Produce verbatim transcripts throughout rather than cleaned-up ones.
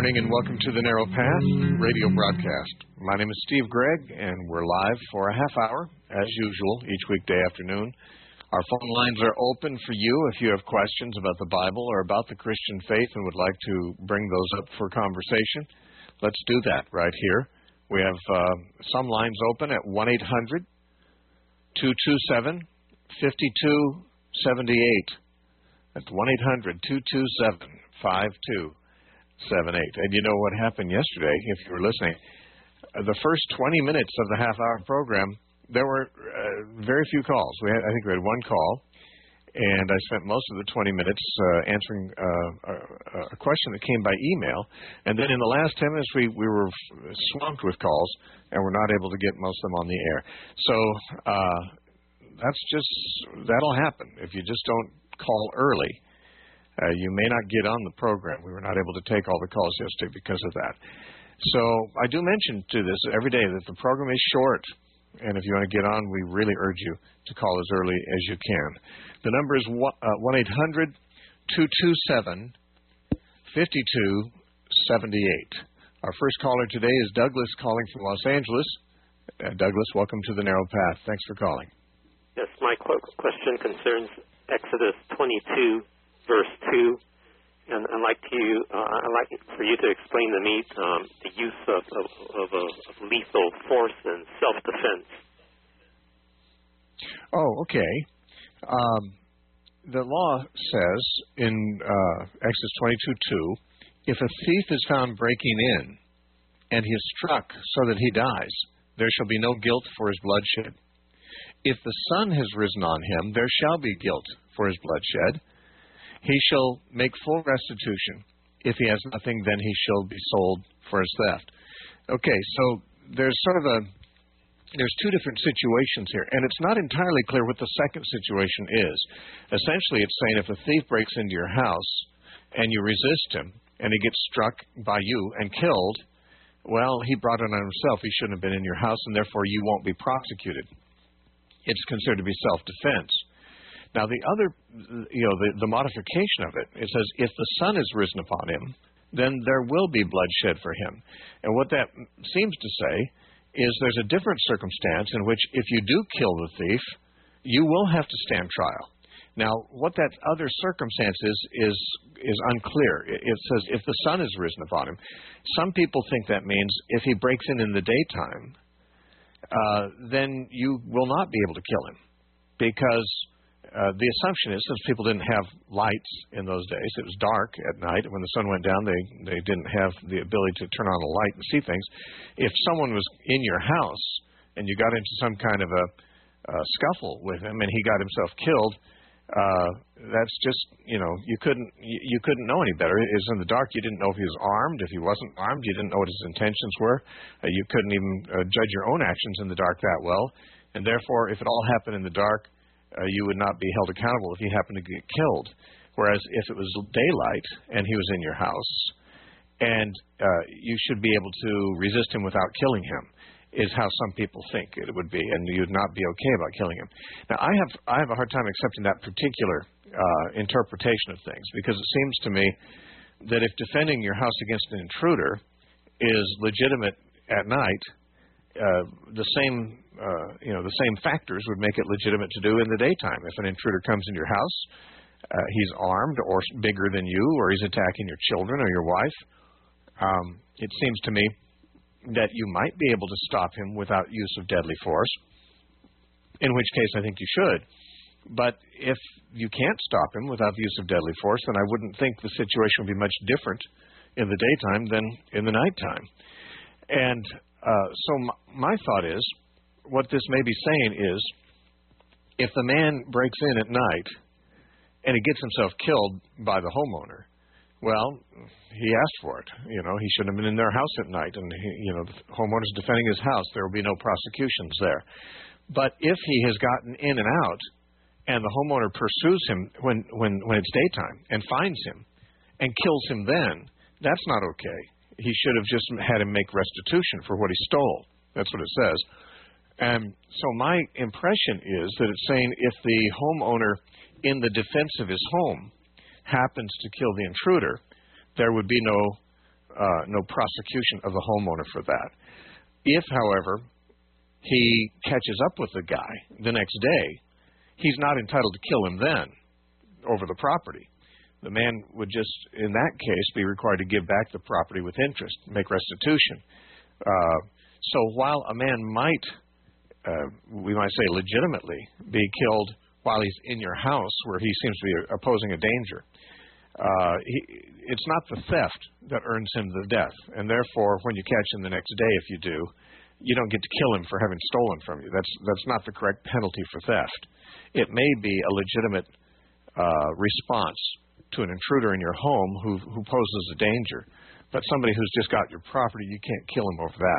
morning and welcome to the Narrow Path radio broadcast. My name is Steve Gregg and we're live for a half hour, as usual, each weekday afternoon. Our phone lines are open for you if you have questions about the Bible or about the Christian faith and would like to bring those up for conversation. Let's do that right here. We have uh, some lines open at one eight hundred two two seven five two seven eight. That's one eight hundred two two seven five two seven eight. And you know what happened yesterday, if you were listening? Uh, the first twenty minutes of the half-hour program, there were uh, very few calls. We had, I think we had one call, and I spent most of the twenty minutes uh, answering uh, a, a question that came by email. And then in the last ten minutes, we, we were swamped with calls, and we're not able to get most of them on the air. So uh, that's just, that'll happen if you just don't call early. Uh, you may not get on the program. We were not able to take all the calls yesterday because of that. So I do mention to this every day that the program is short, and if you want to get on, we really urge you to call as early as you can. The number is one eight hundred two two seven five two seven eight. Our first caller today is Douglas calling from Los Angeles. Uh, Douglas, welcome to the Narrow Path. Thanks for calling. Yes, my question concerns Exodus twenty-two. Verse two, and I'd like to uh, I'd like for you to explain to me um, the use of of, of, of lethal force and self-defense. Oh, okay. Um, the law says in uh, Exodus twenty-two two, if a thief is found breaking in and he is struck so that he dies, there shall be no guilt for his bloodshed. If the sun has risen on him, there shall be guilt for his bloodshed. He shall make full restitution. If he has nothing, then he shall be sold for his theft. Okay, so there's sort of a, there's two different situations here, and it's not entirely clear what the second situation is. Essentially, it's saying if a thief breaks into your house and you resist him and he gets struck by you and killed, well, he brought it on himself. He shouldn't have been in your house, and therefore you won't be prosecuted. It's considered to be self-defense. Now, the other, you know, the, the modification of it, it says, if the sun is risen upon him, then there will be bloodshed for him. And what that seems to say is there's a different circumstance in which if you do kill the thief, you will have to stand trial. Now, what that other circumstance is, is, is unclear. It, it says, if the sun is risen upon him. Some people think that means if he breaks in in the daytime, uh, then you will not be able to kill him because Uh, the assumption is, since people didn't have lights in those days, it was dark at night. When the sun went down, they, they didn't have the ability to turn on a light and see things. If someone was in your house and you got into some kind of a, a scuffle with him and he got himself killed, uh, that's just, you know, you couldn't you, you couldn't know any better. It was in the dark. You didn't know if he was armed. If he wasn't armed, you didn't know what his intentions were. Uh, you couldn't even uh, judge your own actions in the dark that well. And therefore, if it all happened in the dark, Uh, you would not be held accountable if he happened to get killed. Whereas if it was daylight and he was in your house, and uh, you should be able to resist him without killing him, is how some people think it would be, and you would not be okay about killing him. Now, I have I have a hard time accepting that particular uh, interpretation of things, because it seems to me that if defending your house against an intruder is legitimate at night, uh, the same Uh, you know, the same factors would make it legitimate to do in the daytime. If an intruder comes in your house, uh, he's armed or bigger than you, or he's attacking your children or your wife, um, it seems to me that you might be able to stop him without use of deadly force, in which case I think you should. But if you can't stop him without the use of deadly force, then I wouldn't think the situation would be much different in the daytime than in the nighttime. And uh, so my, my thought is, what this may be saying is, if the man breaks in at night and he gets himself killed by the homeowner, well, he asked for it. You know, he shouldn't have been in their house at night, and he, you know, the homeowner's defending his house. There will be no prosecutions there. But if he has gotten in and out, and the homeowner pursues him when when when it's daytime and finds him and kills him, then that's not okay. He should have just had him make restitution for what he stole. That's what it says. And so my impression is that it's saying if the homeowner, in the defense of his home, happens to kill the intruder, there would be no uh, no prosecution of the homeowner for that. If, however, he catches up with the guy the next day, he's not entitled to kill him then over the property. The man would just, in that case, be required to give back the property with interest, make restitution. Uh, so while a man might, uh, we might say legitimately, be killed while he's in your house where he seems to be opposing a danger, uh, he, it's not the theft that earns him the death. And therefore, when you catch him the next day, if you do, you don't get to kill him for having stolen from you. That's, that's not the correct penalty for theft. It may be a legitimate uh, response to an intruder in your home who, who poses a danger. But somebody who's just got your property, you can't kill him over that.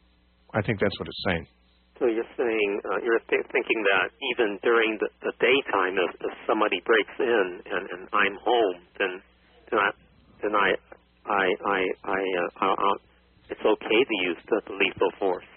I think that's what it's saying. So you're saying, uh, you're th- thinking that even during the, the daytime, if, if somebody breaks in and, and I'm home, then then I, then I, I, I, I uh, uh, it's okay to use the, the lethal force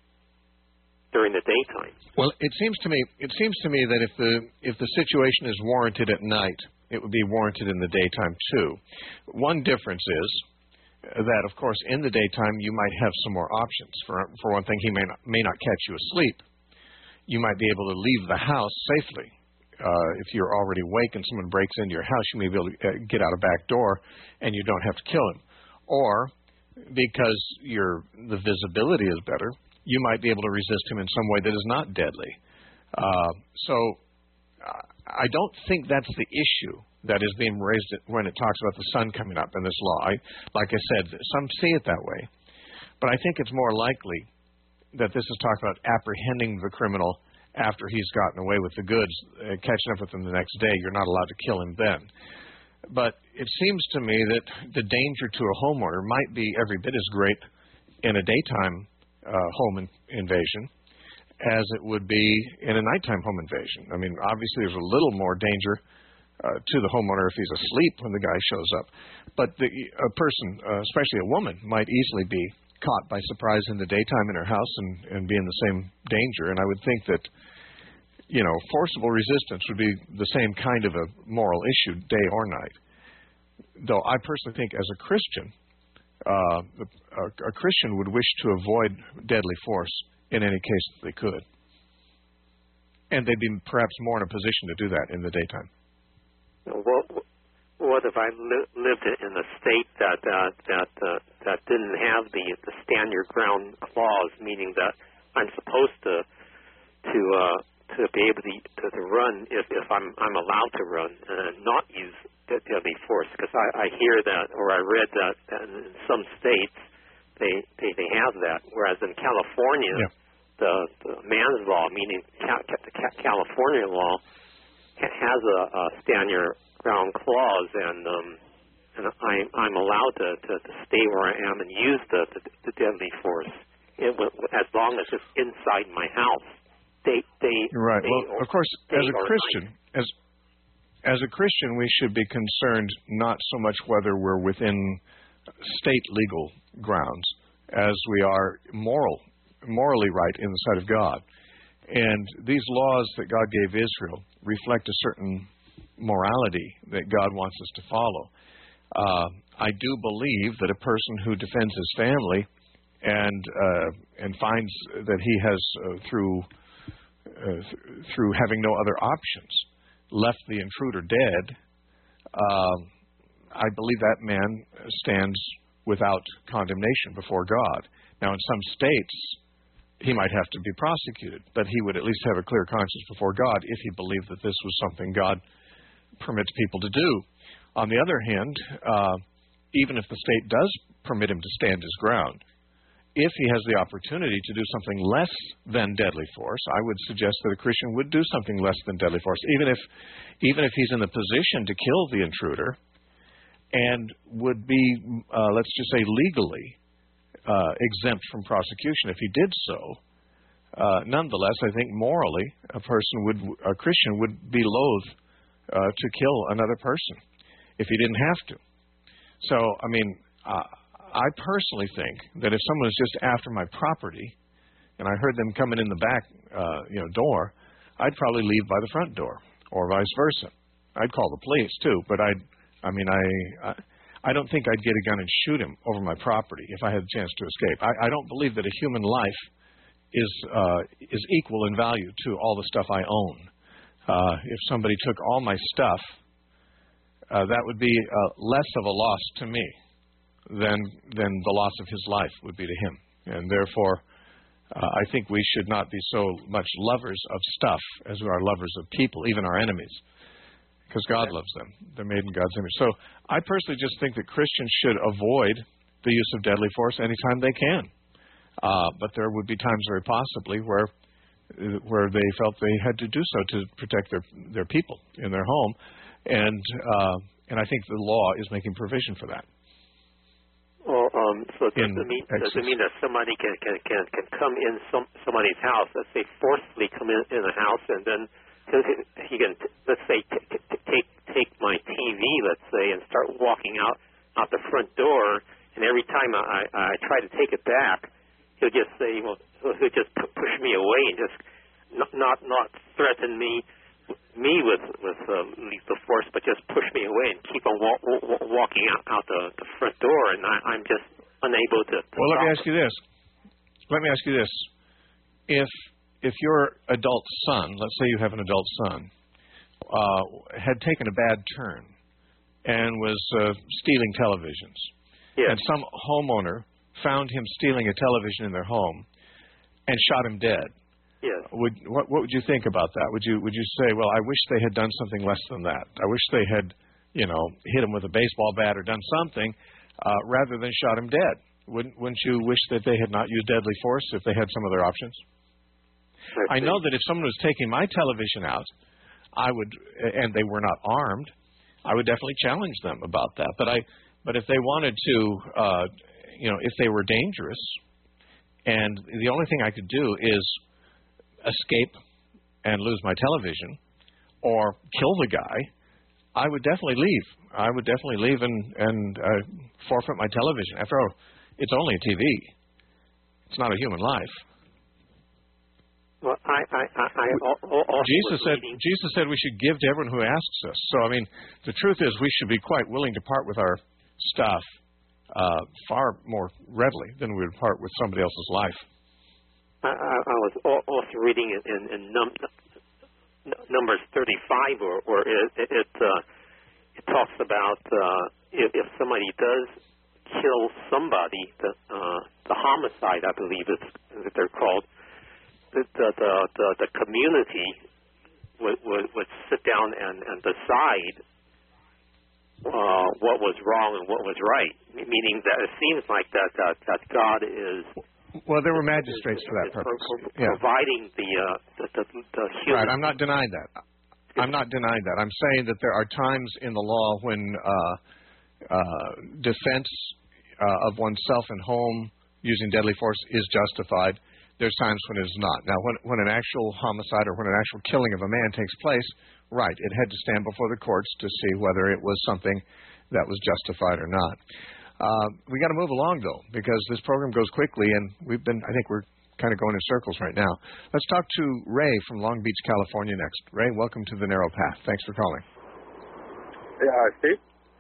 during the daytime. Well, it seems to me, it seems to me that if the if the situation is warranted at night, it would be warranted in the daytime too. One difference is that, of course, in the daytime you might have some more options. For for one thing, he may not, may not catch you asleep. You might be able to leave the house safely. Uh, if you're already awake and someone breaks into your house, you may be able to uh, get out a back door and you don't have to kill him. Or because your the visibility is better, you might be able to resist him in some way that is not deadly. Uh, so uh, I don't think that's the issue that is being raised when it talks about the sun coming up in this law. I, like I said, some see it that way. But I think it's more likely that this is talking about apprehending the criminal after he's gotten away with the goods, uh, catching up with him the next day. You're not allowed to kill him then. But it seems to me that the danger to a homeowner might be every bit as great in a daytime uh, home in- invasion as it would be in a nighttime home invasion. I mean, obviously there's a little more danger uh, to the homeowner if he's asleep when the guy shows up. But the, a person, uh, especially a woman, might easily be caught by surprise in the daytime in her house and, and be in the same danger. And I would think that, you know, forcible resistance would be the same kind of a moral issue, day or night. Though I personally think as a Christian, uh, a, a Christian would wish to avoid deadly force in any case that they could. And they'd be perhaps more in a position to do that in the daytime. What, what if I li- lived in a state that uh, that uh, that didn't have the, the stand your ground clause, meaning that I'm supposed to to uh, to be able to, to, to run if, if I'm I'm allowed to run and not use deadly force? Because I, I hear that, or I read that, that in some states they, they they have that, whereas in California, yeah. the, the man's law, meaning ca- the ca- California law, has a, a stand your ground clause, and um, and I, I'm allowed to, to, to stay where I am and use the, the, the deadly force it, as long as it's inside my house. Day, day, right. Day well, or, of course, as a Christian, night. as as a Christian, we should be concerned not so much whether we're within state legal grounds as we are moral, morally right in the sight of God. And these laws that God gave Israel reflect a certain morality that God wants us to follow. Uh, I do believe that a person who defends his family and uh, and finds that he has uh, through uh, th- through having no other options left the intruder dead, uh, I believe that man stands without condemnation before God. Now, in some states, he might have to be prosecuted, but he would at least have a clear conscience before God if he believed that this was something God permits people to do. On the other hand, uh, even if the state does permit him to stand his ground, if he has the opportunity to do something less than deadly force, I would suggest that a Christian would do something less than deadly force, even if, even if he's in the position to kill the intruder and would be, uh, let's just say, legally uh, exempt from prosecution. If he did so, uh, nonetheless, I think morally, a person would, a Christian would be loath uh, to kill another person if he didn't have to. So, I mean, uh, I personally think that if someone is just after my property, and I heard them coming in the back, uh, you know, door, I'd probably leave by the front door, or vice versa. I'd call the police too, but I'd, I mean, I, I, I don't think I'd get a gun and shoot him over my property if I had a chance to escape. I, I don't believe that a human life is uh, is equal in value to all the stuff I own. Uh, if somebody took all my stuff, uh, that would be uh, less of a loss to me than than the loss of his life would be to him. And therefore, uh, I think we should not be so much lovers of stuff as we are lovers of people, even our enemies, because God loves them. They're made in God's image. So I personally just think that Christians should avoid the use of deadly force anytime they can. Uh, but there would be times very possibly where where they felt they had to do so to protect their their people in their home, and uh, and I think the law is making provision for that. Well, um, so does In it mean Exodus. does it mean that somebody can can can, can come in some somebody's house, let's say forcefully come in in a house, and then he can let's say t- t- take take my T V, let's say, and start walking out out the front door, and every time I I try to take it back, he'll just say, well, he'll just push me away and just not not, not threaten me me with with uh, lethal force, but just push me away and keep on wa- wa- walking out, out the, the front door, and I, I'm just unable to. to Well, let me stop ask you this. Let me ask you this. If if your adult son, let's say you have an adult son, uh, had taken a bad turn and was uh, stealing televisions, Yes. and some homeowner found him stealing a television in their home and shot him dead, Yes. would what, what would you think about that? Would you would you say, well, I wish they had done something less than that. I wish they had, you know, hit him with a baseball bat or done something uh, rather than shot him dead? Wouldn't wouldn't you wish that they had not used deadly force if they had some other options? I know that if someone was taking my television out, I would, and they were not armed, I would definitely challenge them about that. But I, but if they wanted to, uh, you know, if they were dangerous, and the only thing I could do is escape and lose my television or kill the guy, I would definitely leave. I would definitely leave and, and uh, forfeit my television. After all, it's only a T V. It's not a human life. Well, I, I, I, I also Jesus said, reading, Jesus said we should give to everyone who asks us. So, I mean, the truth is we should be quite willing to part with our stuff uh, far more readily than we would part with somebody else's life. I, I I was al- also reading in, in, in num, Numbers thirty-five, or, or it it, it, uh, it talks about uh, if, if somebody does kill somebody, the uh, the homicide, I believe it's that they're called. The the the, the, the community would, would would sit down and, and decide uh, what was wrong and what was right. Meaning that it seems like that that, that God is. Well, there were magistrates for that purpose. Yeah. Providing the, uh, the, the, the human... Right, I'm not denying that. I'm not denying that. I'm saying that there are times in the law when uh, uh, defense uh, of oneself and home using deadly force is justified. There's times when it is not. Now, when, when an actual homicide or when an actual killing of a man takes place, right, it had to stand before the courts to see whether it was something that was justified or not. Uh, we got to move along, though, because this program goes quickly, and we've been, I think we're kind of going in circles right now. Let's talk to Ray from Long Beach, California next. Ray, welcome to The Narrow Path. Thanks for calling. Yeah, uh, Steve?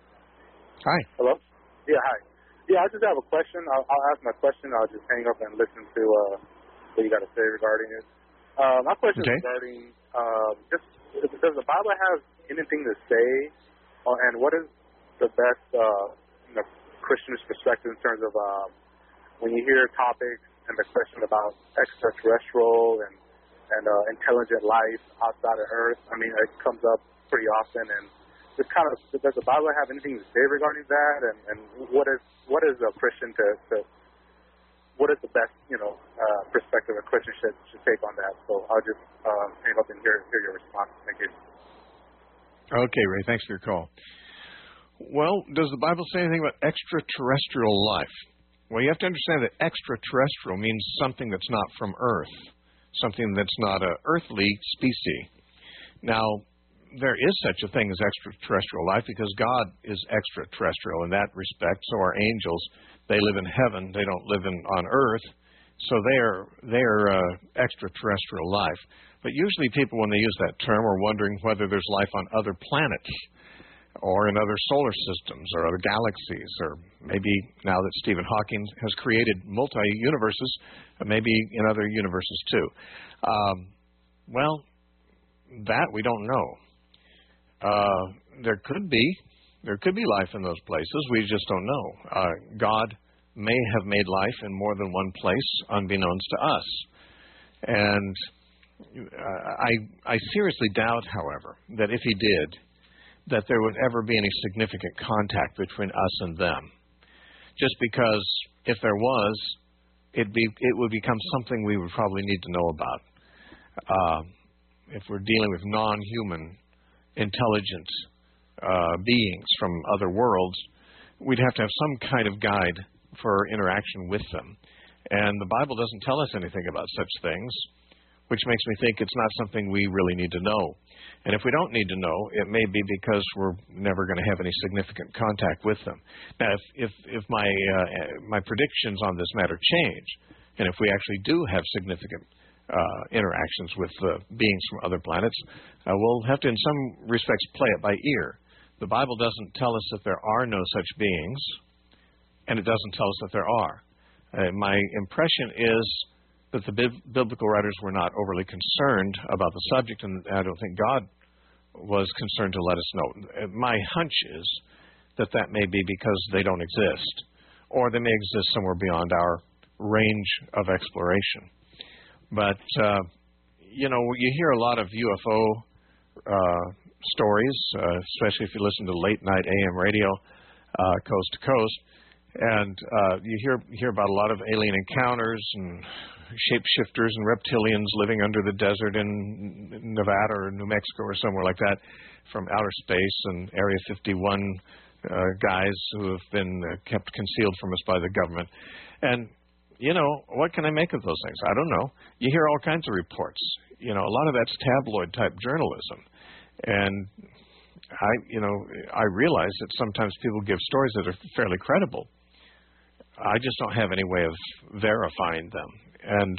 Hi. Hello? Yeah, hi. Yeah, I just have a question. I'll, I'll ask my question. I'll just hang up and listen to uh, what you got to say regarding it. Uh, my question okay. is regarding uh, just, does the Bible have anything to say, or, and what is the best uh, you know, Christian's perspective in terms of um, when you hear topics and the question about extraterrestrial and and uh, intelligent life outside of Earth. I mean, it comes up pretty often, and just kind of does the Bible have anything to say regarding that? And, and what is what is a Christian to, to what is the best you know uh, perspective a Christian should should take on that? So I'll just um, hang up and hear hear your response. Thank you. Okay, Ray. Thanks for your call. Well, does the Bible say anything about extraterrestrial life? Well, you have to understand that extraterrestrial means something that's not from Earth, something that's not an earthly species. Now, there is such a thing as extraterrestrial life because God is extraterrestrial in that respect. So are angels. They live in heaven. They don't live in, on Earth. So they're, they're uh, extraterrestrial life. But usually people, when they use that term, are wondering whether there's life on other planets. or in other solar systems or other galaxies, or maybe now that Stephen Hawking has created multi-universes, maybe in other universes too. Um, well, that we don't know. Uh, there could be. There could be life in those places. We just don't know. Uh, God may have made life in more than one place, unbeknownst to us. And uh, I, I seriously doubt, however, that if he did, that there would ever be any significant contact between us and them. Just because if there was, it'd be, it would become something we would probably need to know about. Uh, if we're dealing with non-human, intelligent uh, beings from other worlds, we'd have to have some kind of guide for interaction with them. And the Bible doesn't tell us anything about such things, which makes me think it's not something we really need to know. And if we don't need to know, it may be because we're never going to have any significant contact with them. Now, if if, if my uh, my predictions on this matter change, and if we actually do have significant uh, interactions with uh, beings from other planets, uh, we'll have to, in some respects, play it by ear. The Bible doesn't tell us that there are no such beings, and it doesn't tell us that there are. Uh, my impression is that the bib- biblical writers were not overly concerned about the subject, and I don't think God was concerned to let us know. My hunch is that that may be because they don't exist, or they may exist somewhere beyond our range of exploration. But, uh, you know, you hear a lot of U F O uh, stories, uh, especially if you listen to late-night A M radio, uh, coast to coast, and uh, you hear hear about a lot of alien encounters and shapeshifters and reptilians living under the desert in Nevada or New Mexico or somewhere like that from outer space, and Area fifty-one uh, guys who have been uh, kept concealed from us by the government. And, you know, what can I make of those things? I don't know. You hear all kinds of reports. You know, a lot of that's tabloid-type journalism. And I, you know, I realize that sometimes people give stories that are fairly credible. I just don't have any way of verifying them. And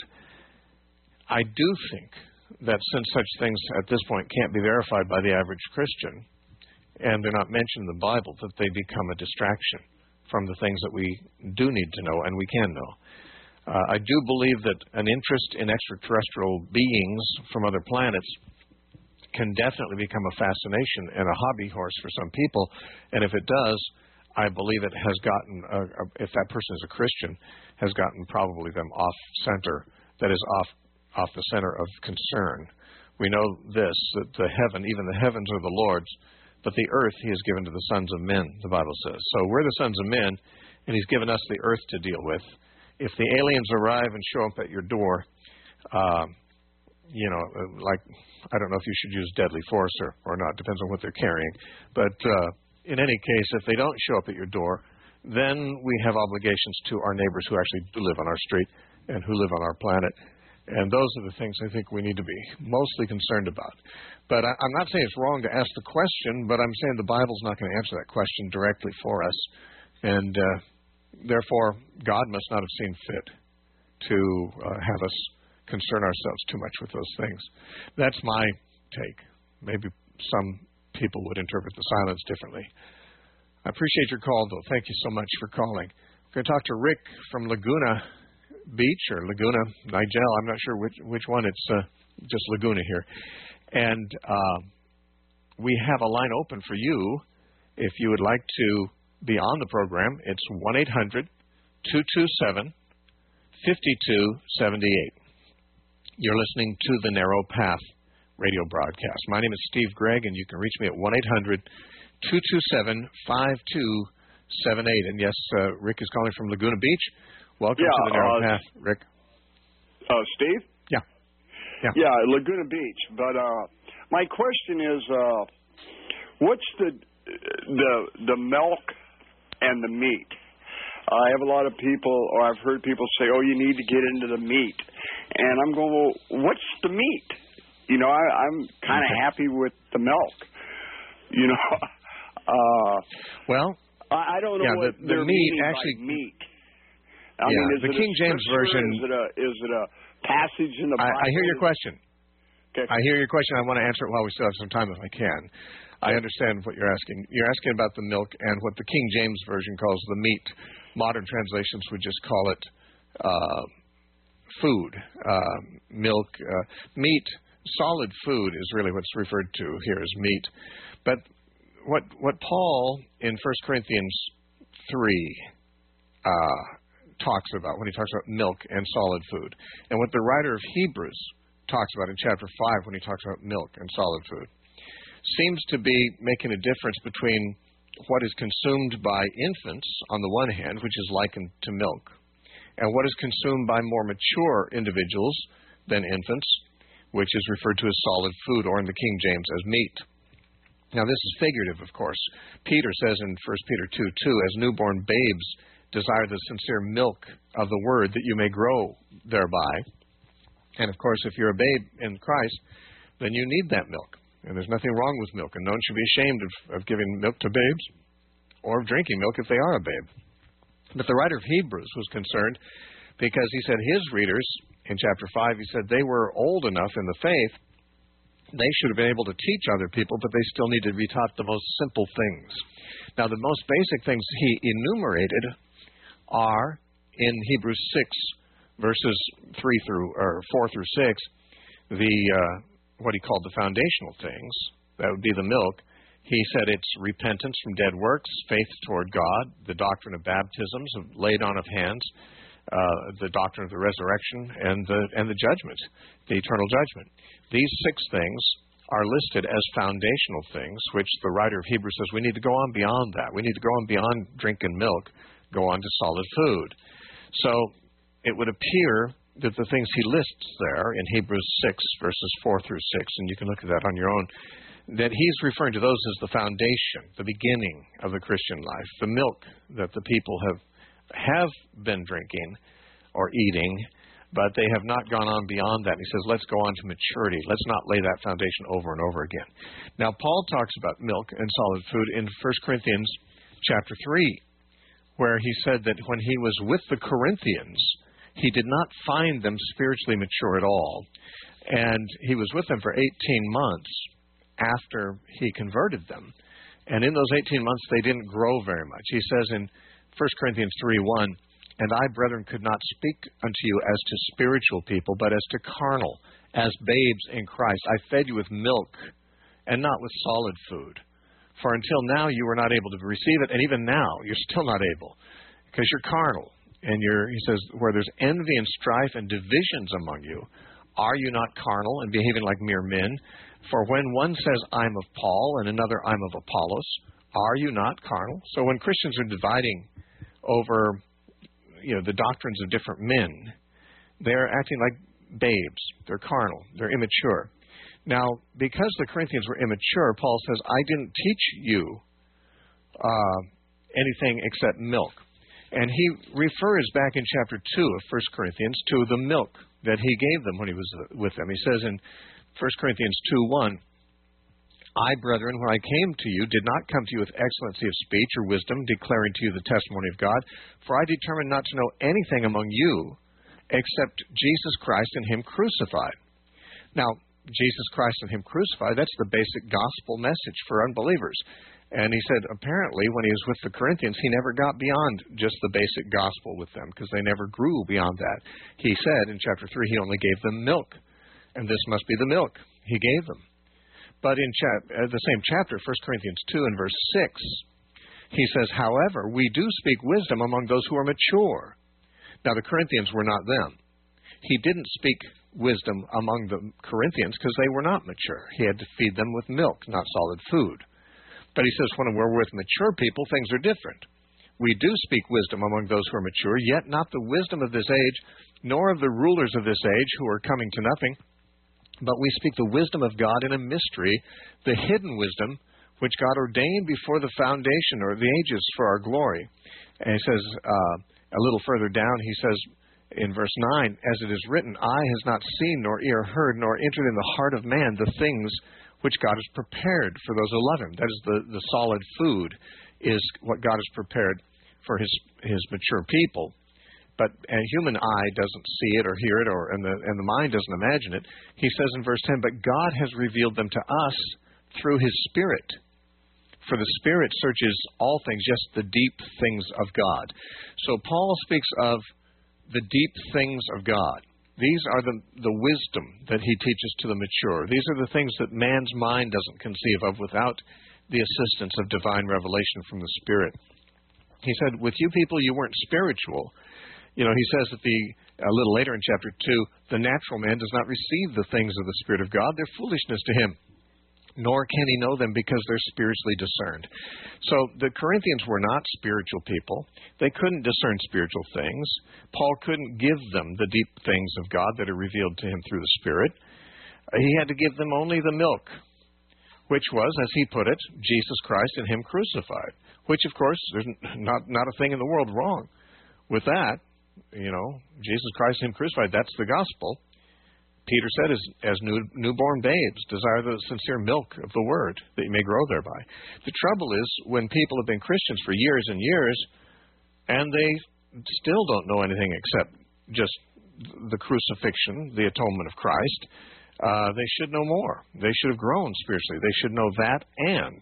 I do think that since such things at this point can't be verified by the average Christian, and they're not mentioned in the Bible, that they become a distraction from the things that we do need to know and we can know. Uh, I do believe that an interest in extraterrestrial beings from other planets can definitely become a fascination and a hobby horse for some people, and if it does, I believe it has gotten, uh, if that person is a Christian, has gotten probably them off center, that is off off the center of concern. We know this, that the heaven, even the heavens are the Lord's, but the earth he has given to the sons of men, the Bible says. So we're the sons of men, and he's given us the earth to deal with. If the aliens arrive and show up at your door, uh, you know, like, I don't know if you should use deadly force or, or not, depends on what they're carrying, but uh, in any case, if they don't show up at your door, then we have obligations to our neighbors who actually do live on our street and who live on our planet. And those are the things I think we need to be mostly concerned about. But I, I'm not saying it's wrong to ask the question, but I'm saying the Bible's not going to answer that question directly for us. And uh, therefore, God must not have seen fit to uh, have us concern ourselves too much with those things. That's my take. Maybe some people would interpret the silence differently. I appreciate your call, though. Thank you so much for calling. We're going to talk to Rick from Laguna Beach, or Laguna Nigel. I'm not sure which which one. It's uh, just Laguna here. And uh, we have a line open for you if you would like to be on the program. It's one eight hundred two two seven five two seven eight. You're listening to the Narrow Path radio broadcast. My name is Steve Gregg, and you can reach me at one eight hundred two two seven five two seven eight. And yes, uh, Rick is calling from Laguna Beach. Welcome yeah, to the Narrow uh, Path, Rick. Uh, Steve? Yeah. Yeah. Yeah, Laguna Beach. But uh, my question is, uh, what's the the the milk and the meat? I have a lot of people, or I've heard people say, "Oh, you need to get into the meat," and I'm going, "Well, what's the meat?" You know, I, I'm kind of okay. happy with the milk. You know, uh, well, I, I don't know yeah, what the, the they're meat meaning actually. by meat. I yeah, mean, is the it King James version. Is it a is it a passage in the Bible? I, I hear your question. Okay. I hear your question. I want to answer it while we still have some time if I can. I understand what you're asking. You're asking about the milk and what the King James Version calls the meat. Modern translations would just call it uh, food, uh, milk, uh, meat. Solid food is really what's referred to here as meat. But what what Paul in First Corinthians three uh, talks about when he talks about milk and solid food, and what the writer of Hebrews talks about in chapter five when he talks about milk and solid food, seems to be making a difference between what is consumed by infants on the one hand, which is likened to milk, and what is consumed by more mature individuals than infants, which is referred to as solid food, or in the King James as meat. Now this is figurative, of course. Peter says in First Peter two two, as newborn babes desire the sincere milk of the word that you may grow thereby. And of course, if you're a babe in Christ, then you need that milk. And there's nothing wrong with milk, and no one should be ashamed of, of giving milk to babes or of drinking milk if they are a babe. But the writer of Hebrews was concerned because he said his readers, in chapter five, he said they were old enough in the faith, they should have been able to teach other people, but they still needed to be taught the most simple things. Now, the most basic things he enumerated are in Hebrews six, verses three through or four through six, the uh, what he called the foundational things. That would be the milk. He said it's repentance from dead works, faith toward God, the doctrine of baptisms, of laid on of hands, uh, the doctrine of the resurrection, and the and the judgment, the eternal judgment. These six things are listed as foundational things, which the writer of Hebrews says we need to go on beyond that. We need to go on beyond drinking milk, go on to solid food. So it would appear that the things he lists there in Hebrews six, verses four through six, and you can look at that on your own, that he's referring to those as the foundation, the beginning of the Christian life, the milk that the people have have been drinking or eating, but they have not gone on beyond that. And he says, let's go on to maturity. Let's not lay that foundation over and over again. Now, Paul talks about milk and solid food in First Corinthians chapter three, where he said that when he was with the Corinthians, he did not find them spiritually mature at all. And he was with them for eighteen months after he converted them. And in those eighteen months, they didn't grow very much. He says in First Corinthians three one, and I, brethren, could not speak unto you as to spiritual people, but as to carnal, as babes in Christ. I fed you with milk and not with solid food. For until now you were not able to receive it, and even now you're still not able, because you're carnal. And you're, he says, where there's envy and strife and divisions among you, are you not carnal and behaving like mere men? For when one says, I'm of Paul, and another, I'm of Apollos, are you not carnal? So when Christians are dividing over, you know, the doctrines of different men, they're acting like babes. They're carnal. They're immature. Now, because the Corinthians were immature, Paul says, I didn't teach you uh, anything except milk. And he refers back in chapter two of First Corinthians to the milk that he gave them when he was with them. He says in First Corinthians two one, I, brethren, when I came to you, did not come to you with excellency of speech or wisdom, declaring to you the testimony of God, for I determined not to know anything among you except Jesus Christ and him crucified. Now, Jesus Christ and him crucified, that's the basic gospel message for unbelievers. And he said, apparently, when he was with the Corinthians, he never got beyond just the basic gospel with them, because they never grew beyond that. He said in chapter three, he only gave them milk, and this must be the milk he gave them. But in chap- uh, the same chapter, First Corinthians two and verse six, he says, however, we do speak wisdom among those who are mature. Now, the Corinthians were not them. He didn't speak wisdom among the Corinthians because they were not mature. He had to feed them with milk, not solid food. But he says when we're with mature people, things are different. We do speak wisdom among those who are mature, yet not the wisdom of this age, nor of the rulers of this age who are coming to nothing. But we speak the wisdom of God in a mystery, the hidden wisdom, which God ordained before the foundation or the ages for our glory. And he says, uh, a little further down, he says in verse nine, as it is written, eye has not seen, nor ear heard, nor entered in the heart of man the things which God has prepared for those who love him. That is the, the solid food is what God has prepared for his, his mature people. but a human eye doesn't see it or hear it, or and the and the mind doesn't imagine it. He says in verse ten, but God has revealed them to us through His Spirit. For the Spirit searches all things, just the deep things of God. So Paul speaks of the deep things of God. These are the, the wisdom that he teaches to the mature. These are the things that man's mind doesn't conceive of without the assistance of divine revelation from the Spirit. He said, with you people, you weren't spiritual. You know, he says that the a little later in chapter two, the natural man does not receive the things of the Spirit of God. They're foolishness to him, nor can he know them because they're spiritually discerned. So the Corinthians were not spiritual people. They couldn't discern spiritual things. Paul couldn't give them the deep things of God that are revealed to him through the Spirit. He had to give them only the milk, which was, as he put it, Jesus Christ and Him crucified, which, of course, there's not, not a thing in the world wrong with that. You know, Jesus Christ and Him crucified, that's the gospel. Peter said, as, as new, newborn babes, desire the sincere milk of the Word, that you may grow thereby. The trouble is, when people have been Christians for years and years, and they still don't know anything except just the crucifixion, the atonement of Christ, uh, they should know more. They should have grown spiritually. They should know that and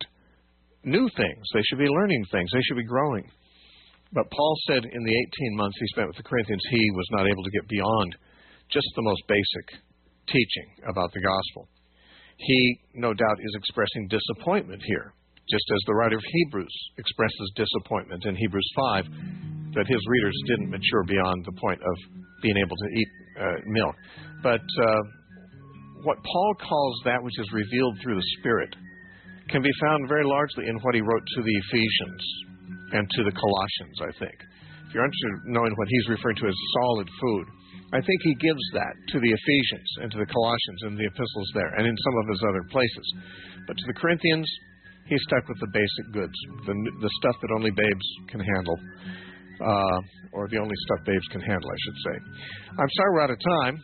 new things. They should be learning things. They should be growing. But Paul said in the eighteen months he spent with the Corinthians, he was not able to get beyond just the most basic teaching about the gospel. He, no doubt, is expressing disappointment here, just as the writer of Hebrews expresses disappointment in Hebrews five, that his readers didn't mature beyond the point of being able to eat uh, milk. But uh, what Paul calls that which is revealed through the Spirit can be found very largely in what he wrote to the Ephesians and to the Colossians, I think. If you're interested in knowing what he's referring to as solid food, I think he gives that to the Ephesians and to the Colossians in the epistles there and in some of his other places. But to the Corinthians, he stuck with the basic goods, the, the stuff that only babes can handle, uh, or the only stuff babes can handle, I should say. I'm sorry we're out of time,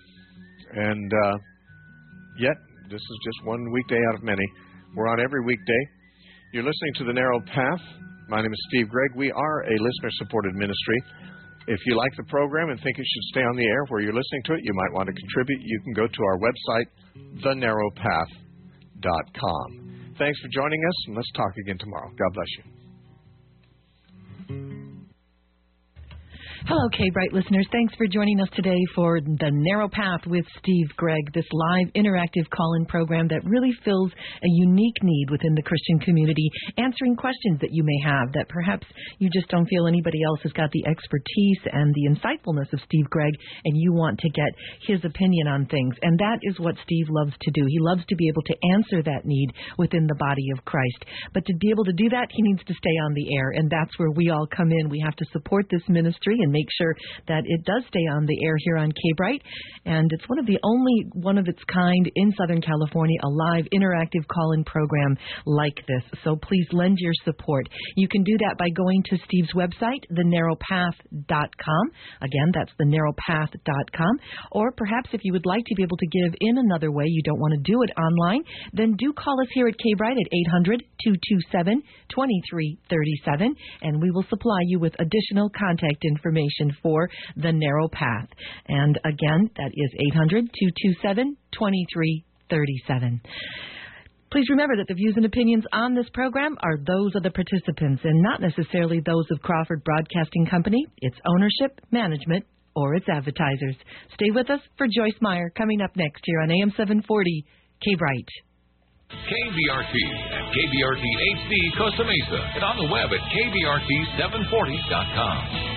and uh, yet this is just one weekday out of many. We're on every weekday. You're listening to The Narrow Path. My name is Steve Gregg. We are a listener-supported ministry. If you like the program and think it should stay on the air where you're listening to it, you might want to contribute. You can go to our website, the narrow path dot com. Thanks for joining us, and let's talk again tomorrow. God bless you. Hello, K-Bright listeners. Thanks for joining us today for The Narrow Path with Steve Gregg, this live interactive call-in program that really fills a unique need within the Christian community, answering questions that you may have that perhaps you just don't feel anybody else has got the expertise and the insightfulness of Steve Gregg, and you want to get his opinion on things. And that is what Steve loves to do. He loves to be able to answer that need within the body of Christ. But to be able to do that, he needs to stay on the air, and that's where we all come in. We have to support this ministry and make sure that it does stay on the air here on K-Bright. And it's one of the only one of its kind in Southern California, a live interactive call-in program like this. So please lend your support. You can do that by going to Steve's website, the narrow path dot com. Again, that's the narrow path dot com. Or perhaps if you would like to be able to give in another way, you don't want to do it online, then do call us here at K-Bright at eight hundred, two two seven, two three three seven, and we will supply you with additional contact information for The Narrow Path. And again, that is eight hundred, two two seven, two three three seven. Please remember that the views and opinions on this program are those of the participants and not necessarily those of Crawford Broadcasting Company, its ownership, management, or its advertisers. Stay with us for Joyce Meyer coming up next here on A M seven forty, K-Bright. K B R T and K B R T H D Costa Mesa, and on the web at K B R T seven forty dot com.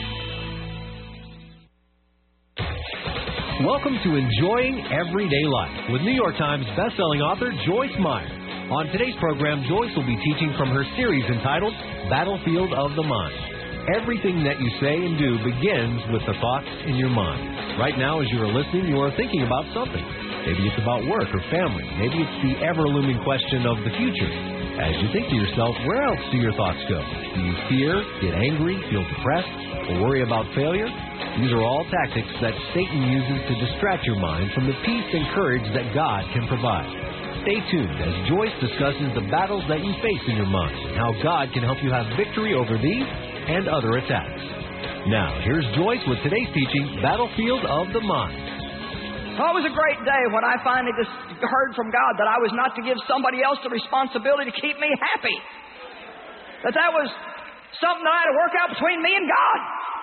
Welcome to Enjoying Everyday Life with New York Times bestselling author Joyce Meyer. On today's program, Joyce will be teaching from her series entitled Battlefield of the Mind. Everything that you say and do begins with the thoughts in your mind. Right now, as you are listening, you are thinking about something. Maybe it's about work or family. Maybe it's the ever-looming question of the future. As you think to yourself, where else do your thoughts go? Do you fear, get angry, feel depressed, or worry about failure? These are all tactics that Satan uses to distract your mind from the peace and courage that God can provide. Stay tuned as Joyce discusses the battles that you face in your mind and how God can help you have victory over these and other attacks. Now, here's Joyce with today's teaching, Battlefield of the Mind. Well, it was a great day when I finally just heard from God that I was not to give somebody else the responsibility to keep me happy. That that was something that I had to work out between me and God.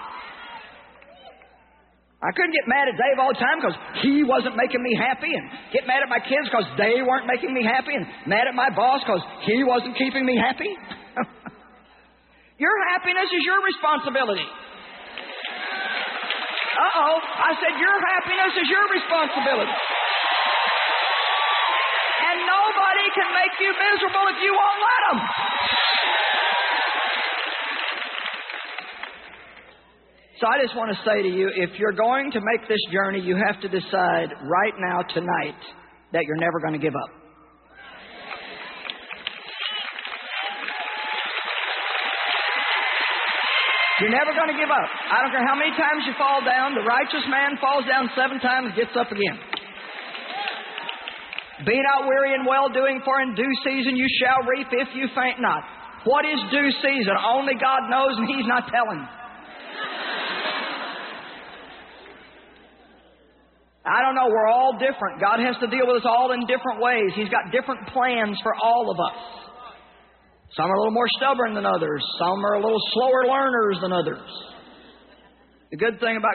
I couldn't get mad at Dave all the time because he wasn't making me happy, and get mad at my kids because they weren't making me happy, and mad at my boss because he wasn't keeping me happy. Your happiness is your responsibility. Uh-oh. I said your happiness is your responsibility. And nobody can make you miserable if you won't let them. So I just want to say to you, if you're going to make this journey, you have to decide right now, tonight, that you're never going to give up. You're never going to give up. I don't care how many times you fall down. The righteous man falls down seven times and gets up again. Be not weary in well-doing, for in due season you shall reap if you faint not. What is due season? Only God knows, and He's not telling. I don't know. We're all different. God has to deal with us all in different ways. He's got different plans for all of us. Some are a little more stubborn than others. Some are a little slower learners than others. The good thing about